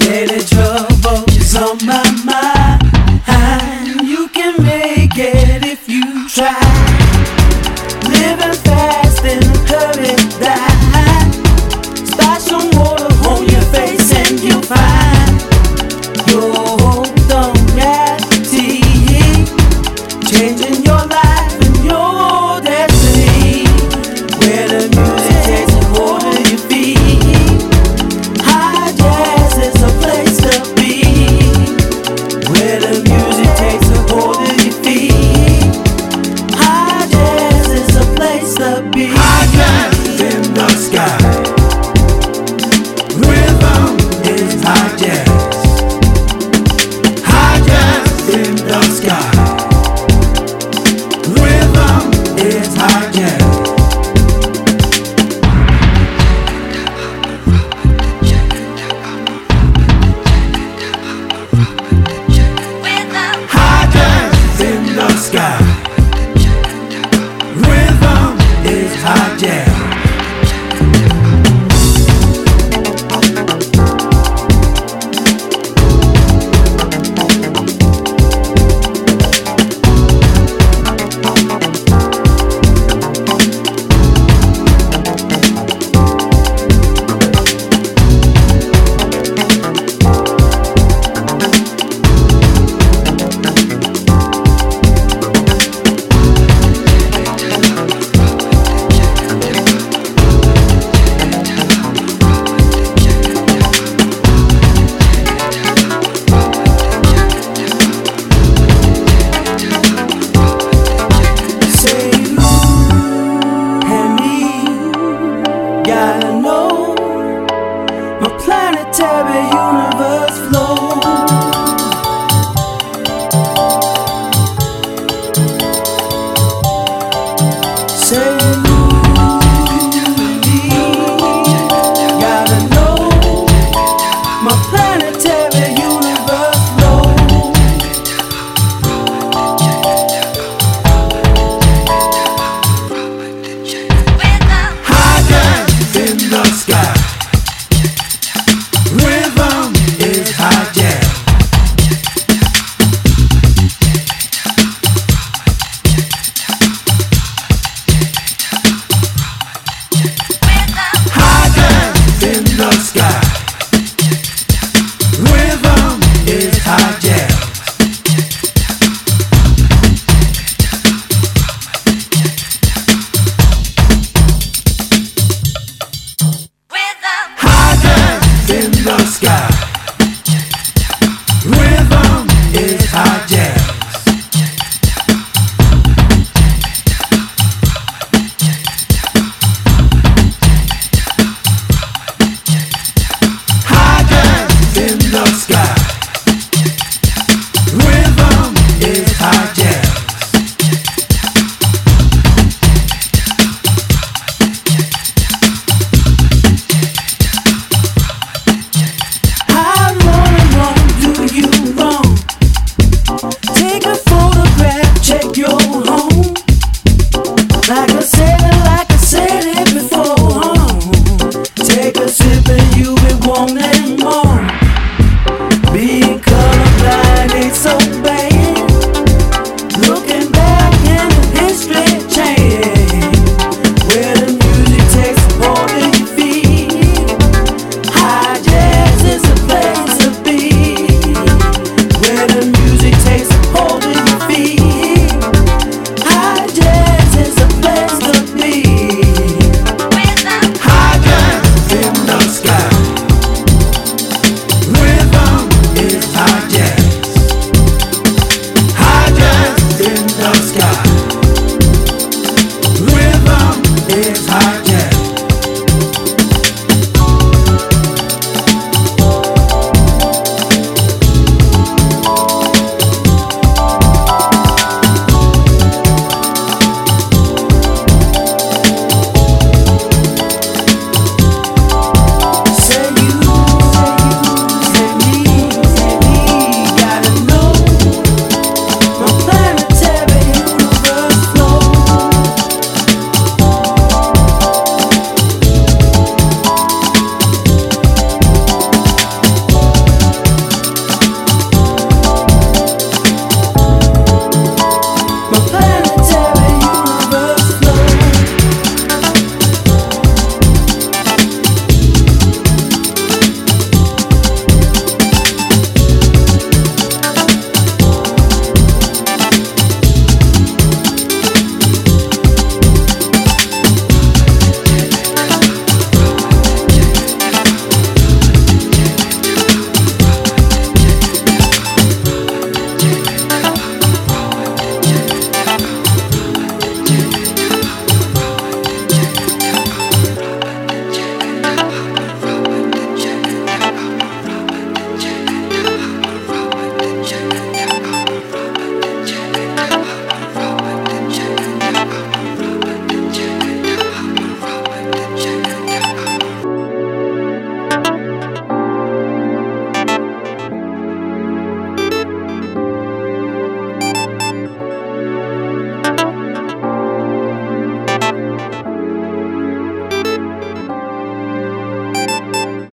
Any trouble is on my mind. You can make it if you try. Living fast in a hurry die. Splash some water on your face and you'll find your hold on reality, changing your life and your destiny. Where the music takes a hold of your feet. High jazz is a place to be. Where the music takes a hold of your feet. High jazz is a place to be. High jazz in the sky. Rhythm is high jazz. High jazz in the sky. Rhythm is high jazz. High jazz in the sky. Rhythm is high jazz. Gotta know my planetary universe flow. Say gotta know my planetary universe flow. High jazz in the sky. Rhythm is high jazz. High jazz in the sky. Rhythm is high jazz. High jazz in the sky. Rhythm is high jazz. High jazz in the sky. Rhythm is high jazz.